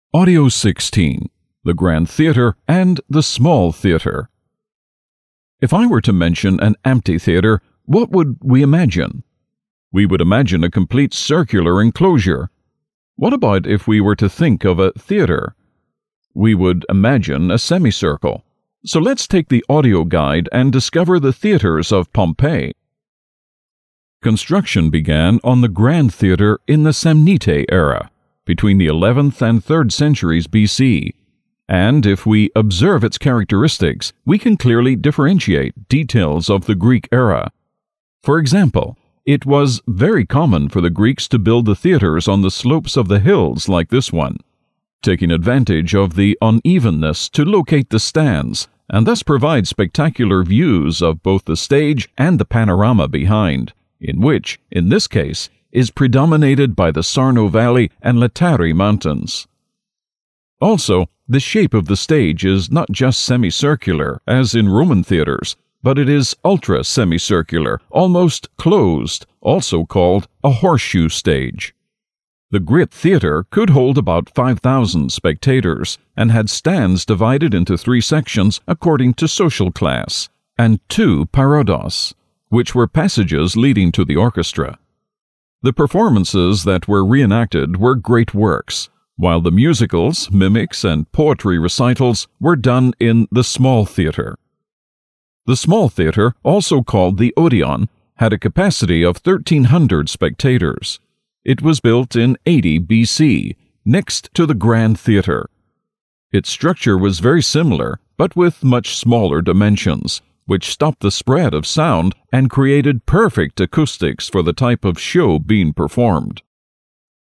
Audio 16, the Grand Theatre and the Small Theatre. If I were to mention an amphitheatre, what would we imagine? We would imagine a complete circular enclosure. What about if we were to think of a theatre? We would imagine a semicircle. So let's take the audio guide and discover the theatres of Pompeii. Construction began on the Grand Theatre in the Samnite era, between the 11th and 3rd centuries BC, and if we observe its characteristics, we can clearly differentiate details of the Greek era. For example, it was very common for the Greeks to build the theatres on the slopes of the hills like this one, taking advantage of the unevenness to locate the stands, and thus provide spectacular views of both the stage and the panorama behind, in which, in this case, is predominated by the Sarno Valley and Laetare Mountains. Also, the shape of the stage is not just semicircular, as in Roman theatres, but it is ultra-semicircular, almost closed, also called a horseshoe stage. The Great Theatre could hold about 5,000 spectators, and had stands divided into 3 sections according to social class, and 2 parodos, which were passages leading to the orchestra. The performances that were reenacted were great works, while the musicals, mimics, and poetry recitals were done in the small theatre. The small theatre, also called the Odeon, had a capacity of 1,300 spectators. It was built in 80 BC, next to the Grand Theatre. Its structure was very similar, but with much smaller dimensions, which stopped the spread of sound and created perfect acoustics for the type of show being performed.